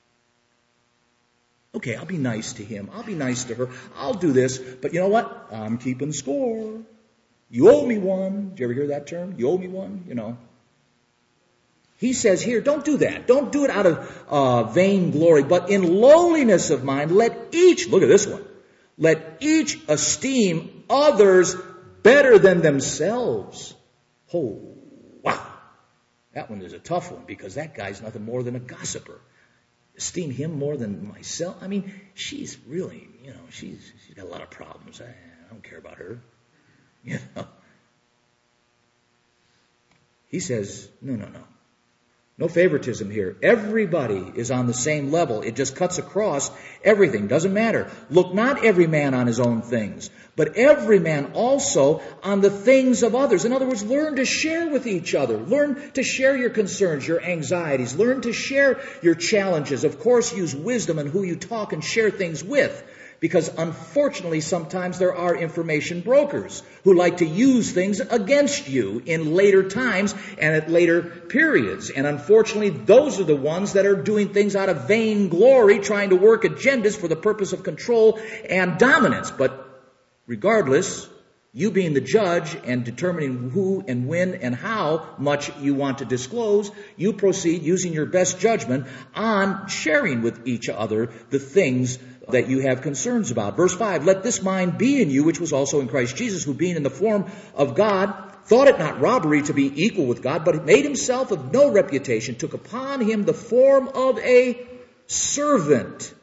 Okay, I'll be nice to him. I'll be nice to her. I'll do this, but you know what? I'm keeping score. You owe me one. Did you ever hear that term? You owe me one, you know. He says here, don't do that. Don't do it out of vainglory, but in lowliness of mind, let each, look at this one, let each esteem others better than themselves. Oh, wow. That one is a tough one because that guy's nothing more than a gossiper. Esteem him more than myself. I mean, she's really, she's got a lot of problems. I don't care about her. He says, no. No favoritism here. Everybody is on the same level. It just cuts across everything. Doesn't matter. Look not every man on his own things, but every man also on the things of others. In other words, learn to share with each other. Learn to share your concerns, your anxieties. Learn to share your challenges. Of course, use wisdom in who you talk and share things with. Because unfortunately, sometimes there are information brokers who like to use things against you in later times and at later periods. And unfortunately, those are the ones that are doing things out of vainglory, trying to work agendas for the purpose of control and dominance. But regardless, you being the judge and determining who and when and how much you want to disclose, you proceed using your best judgment on sharing with each other the things that you have concerns about. Verse 5, let this mind be in you, which was also in Christ Jesus, who being in the form of God, thought it not robbery to be equal with God, but made himself of no reputation, took upon him the form of a servant.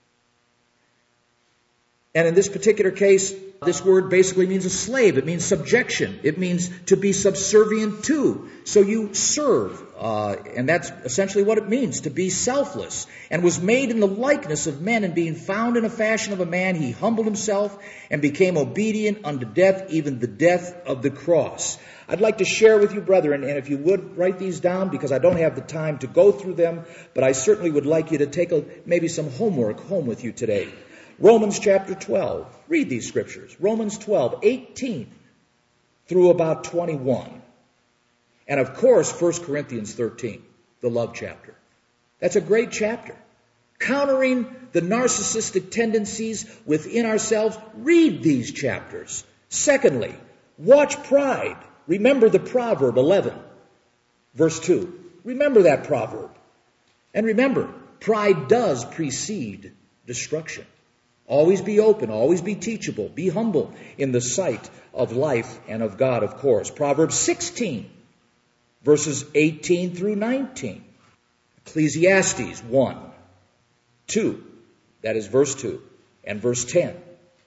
And in this particular case, this word basically means a slave. It means subjection. It means to be subservient to. So you serve. And that's essentially what it means, to be selfless. And was made in the likeness of men, and being found in a fashion of a man, he humbled himself and became obedient unto death, even the death of the cross. I'd like to share with you, brethren, and if you would write these down, because I don't have the time to go through them, but I certainly would like you to take maybe some homework home with you today. Romans chapter 12. Read these scriptures. Romans 12, 18 through about 21. And of course, 1 Corinthians 13, the love chapter. That's a great chapter. Countering the narcissistic tendencies within ourselves. Read these chapters. Secondly, watch pride. Remember the proverb 11, verse 2. Remember that proverb. And remember, pride does precede destruction. Always be open, always be teachable, be humble in the sight of life and of God, of course. Proverbs 16, verses 18 through 19. Ecclesiastes 1, 2, that is verse 2, and verse 10.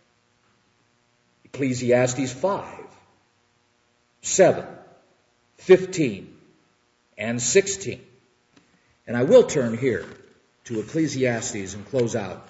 Ecclesiastes 5, 7, 15, and 16. And I will turn here to Ecclesiastes and close out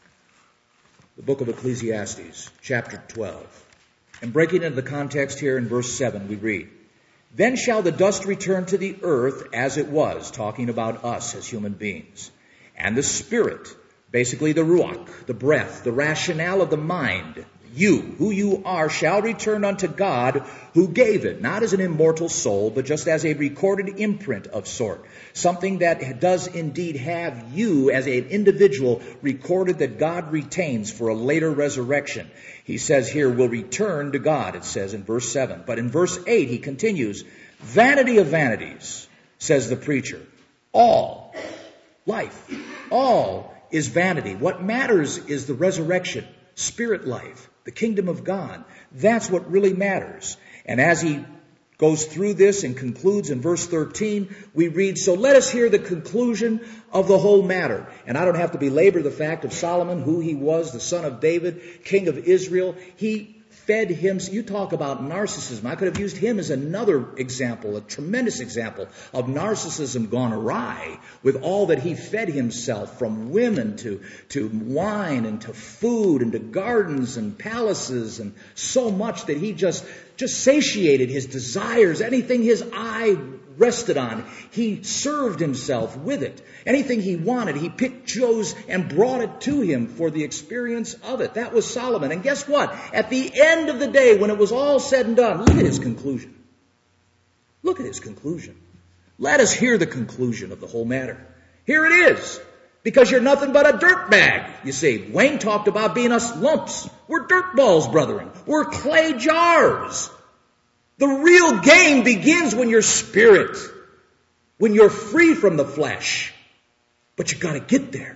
the book of Ecclesiastes, chapter 12. And breaking into the context here in verse 7, we read, then shall the dust return to the earth as it was, talking about us as human beings. And the spirit, basically the ruach, the breath, the rationale of the mind, you, who you are, shall return unto God who gave it, not as an immortal soul, but just as a recorded imprint of sort. Something that does indeed have you as an individual recorded that God retains for a later resurrection. He says here, will return to God, it says in verse 7. But in verse 8, he continues, vanity of vanities, says the preacher. All, life, all is vanity. What matters is the resurrection, spirit life, the kingdom of God. That's what really matters. And as he goes through this and concludes in verse 13, we read, so let us hear the conclusion of the whole matter. And I don't have to belabor the fact of Solomon, who he was, the son of David, king of Israel. He fed him. You talk about narcissism. I could have used him as another example, a tremendous example of narcissism gone awry, with all that he fed himself, from women to wine and to food and to gardens and palaces, and so much that he just satiated his desires. Anything his eye rested on, he served himself with it. Anything he wanted, he chose and brought it to him for the experience of it. That was Solomon. And guess what? At the end of the day, when it was all said and done, look at his conclusion. Look at his conclusion. Let us hear the conclusion of the whole matter. Here it is. Because you're nothing but a dirt bag. You see, Wayne talked about being us lumps. We're dirt balls, brethren. We're clay jars. The real game begins when you're spirit, when you're free from the flesh. But you got to get there.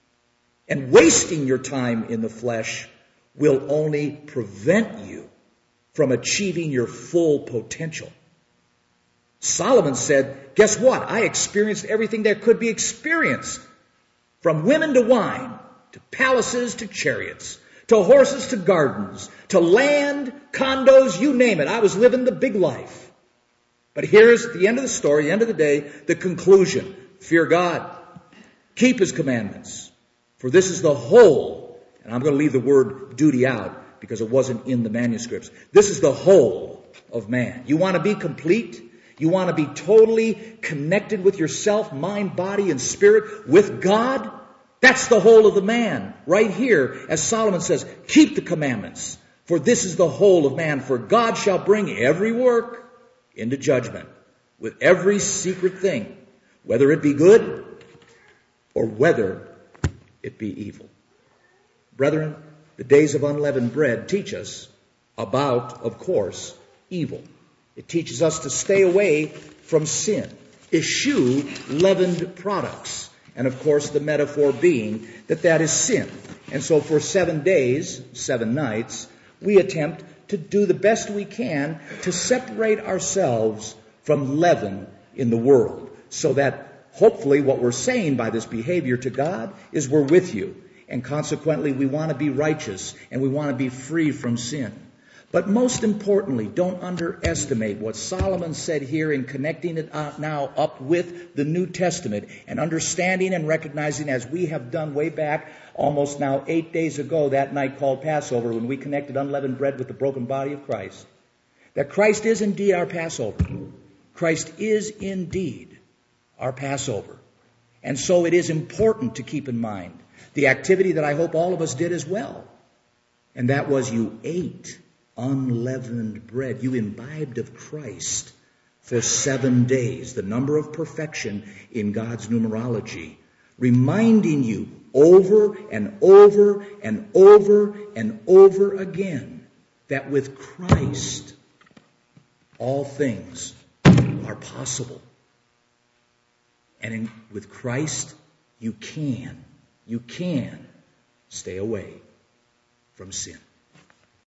And wasting your time in the flesh will only prevent you from achieving your full potential. Solomon said, guess what? I experienced everything there could be experienced. From women to wine, to palaces to chariots, to horses to gardens, to land, condos, you name it. I was living the big life. But here's the end of the story, the end of the day, the conclusion. Fear God. Keep His commandments. For this is the whole, and I'm going to leave the word duty out because it wasn't in the manuscripts. This is the whole of man. You want to be complete? You want to be totally connected with yourself, mind, body, and spirit with God? That's the whole of the man. Right here, as Solomon says, keep the commandments. For this is the whole of man. For God shall bring every work into judgment with every secret thing, whether it be good or whether it be evil. Brethren, the days of unleavened bread teach us about, of course, evil. It teaches us to stay away from sin, eschew leavened products. And of course, the metaphor being that is sin. And so for 7 days, 7 nights, we attempt to do the best we can to separate ourselves from leaven in the world, so that hopefully what we're saying by this behavior to God is we're with you. And consequently, we want to be righteous and we want to be free from sin. But most importantly, don't underestimate what Solomon said here in connecting it now up with the New Testament and understanding and recognizing, as we have done way back almost now 8 days ago, that night called Passover, when we connected unleavened bread with the broken body of Christ, that Christ is indeed our Passover. Christ is indeed our Passover. And so it is important to keep in mind the activity that I hope all of us did as well. And that was, you ate unleavened bread. You imbibed of Christ for 7 days, the number of perfection in God's numerology, reminding you over and over and over and over again that with Christ all things are possible. And with Christ you can stay away from sin.